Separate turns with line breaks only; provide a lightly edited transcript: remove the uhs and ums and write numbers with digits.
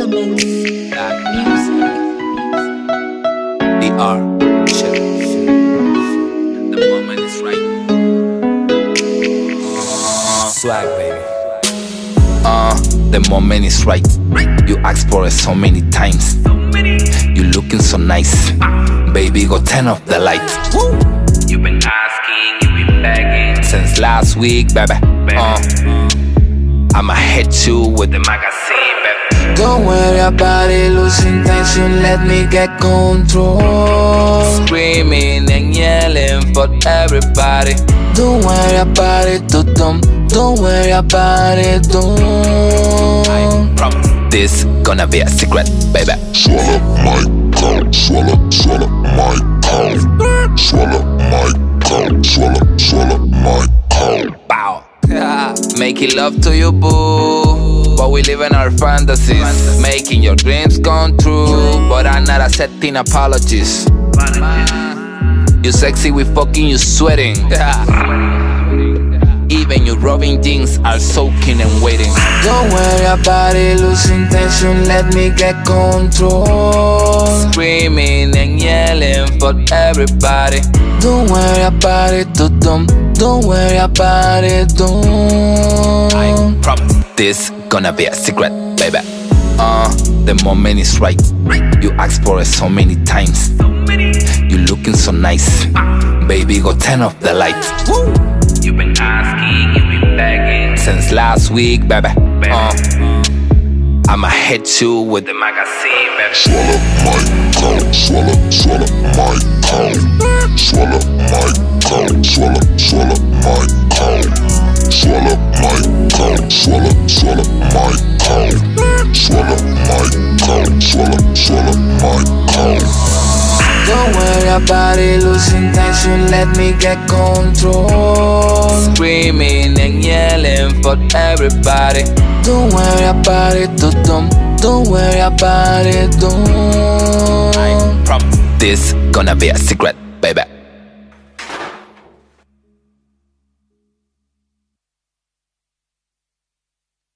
That music. DR. The moment is right. Swag, baby. The moment is right. You asked for it so many times. You looking so nice. Baby, go turn off the lights.
You've been asking, you've been begging
Since last week, baby. I'ma hit you with
the magazine, baby.
Don't worry about it, lose intention, let me get control.
Screaming and yelling for everybody.
Don't worry about it, don't worry about it, don't.
Promise this gonna be a secret, baby.
Swallow my cow, swallow my cow. Swallow my cow, swallow my cow.
Bow. Making love to you, boo, but we live in our fantasies. Making your dreams come true, but I'm not accepting apologies. You sexy, we fucking, you sweating. Even your rubbing jeans are soaking and waiting.
Don't worry about it, lose intention, let me get control.
Screaming and yelling for everybody.
Don't worry about it, don't worry about it, don't.
I promise this gonna be a secret, baby. The moment is right. You asked for it so many times. You looking so nice. Baby, go turn off the lights.
You've been asking, you've been begging
Since last week, baby. I'ma hit you with
the magazine, baby.
Swallow my cow, swallow my cow. Swallow my cow, swallow my cow. Swallow my cow, swallow my cow. Swallow my cow, swallow my cow.
Don't worry about it, lose intention, let me get control.
Screaming and yelling for everybody.
Don't worry about it, don't worry about it, don't.
I promise this gonna be a secret, baby.